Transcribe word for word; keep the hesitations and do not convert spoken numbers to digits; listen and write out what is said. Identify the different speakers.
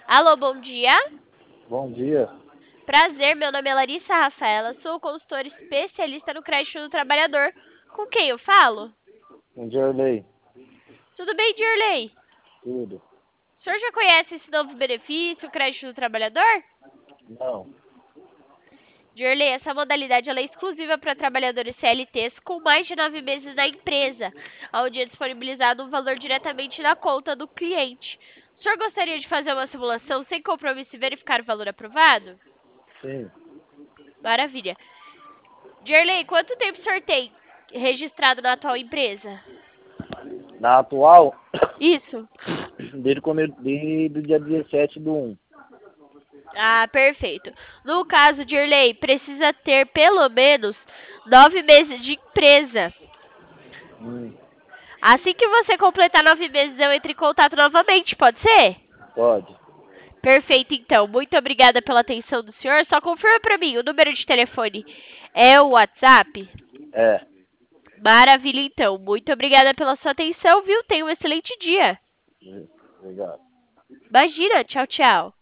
Speaker 1: Alô, bom dia.
Speaker 2: Bom dia.
Speaker 1: Prazer, meu nome é Larissa Rafaela, sou consultora especialista no crédito do trabalhador. Com quem eu falo?
Speaker 2: Bom dia, Arley.
Speaker 1: Tudo bem, Dirley?
Speaker 2: Tudo?
Speaker 1: O senhor já conhece esse novo benefício, o crédito do trabalhador?
Speaker 2: Não.
Speaker 1: Dirley, essa modalidade ela é exclusiva para trabalhadores C L Ts com mais de nove meses na empresa, onde é disponibilizado um valor diretamente na conta do cliente. O senhor gostaria de fazer uma simulação sem compromisso e verificar o valor aprovado?
Speaker 2: Sim.
Speaker 1: Maravilha. Dirley, quanto tempo o senhor tem registrado na atual empresa?
Speaker 2: Na atual,
Speaker 1: Isso.
Speaker 2: desde, come... desde o dia dezessete do um.
Speaker 1: Ah, perfeito. No caso, Dirley, precisa ter pelo menos nove meses de empresa.
Speaker 2: Hum,
Speaker 1: Assim que você completar nove meses, eu entro em contato novamente, pode ser?
Speaker 2: pode.
Speaker 1: Perfeito, então. Muito obrigada pela atenção do senhor. Só confirma para mim, o número de telefone é o WhatsApp?
Speaker 2: É.
Speaker 1: Maravilha, então. Muito obrigada pela sua atenção, viu? Tenha um excelente dia.
Speaker 2: Obrigado.
Speaker 1: Imagina. Tchau, tchau.